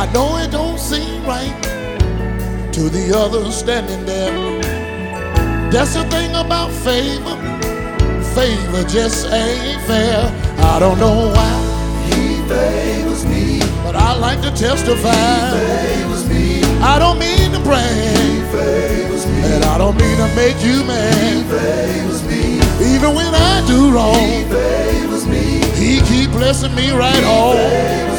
I know it don't seem right to the others standing there. That's the thing about favor. Favor just ain't fair. I don't know why He favors me. but I like to testify. He favors me. I don't mean to brag, He favors me. and I don't mean to make you He mad. favors me. Even when I do He wrong, favors me. He keep blessing me right on.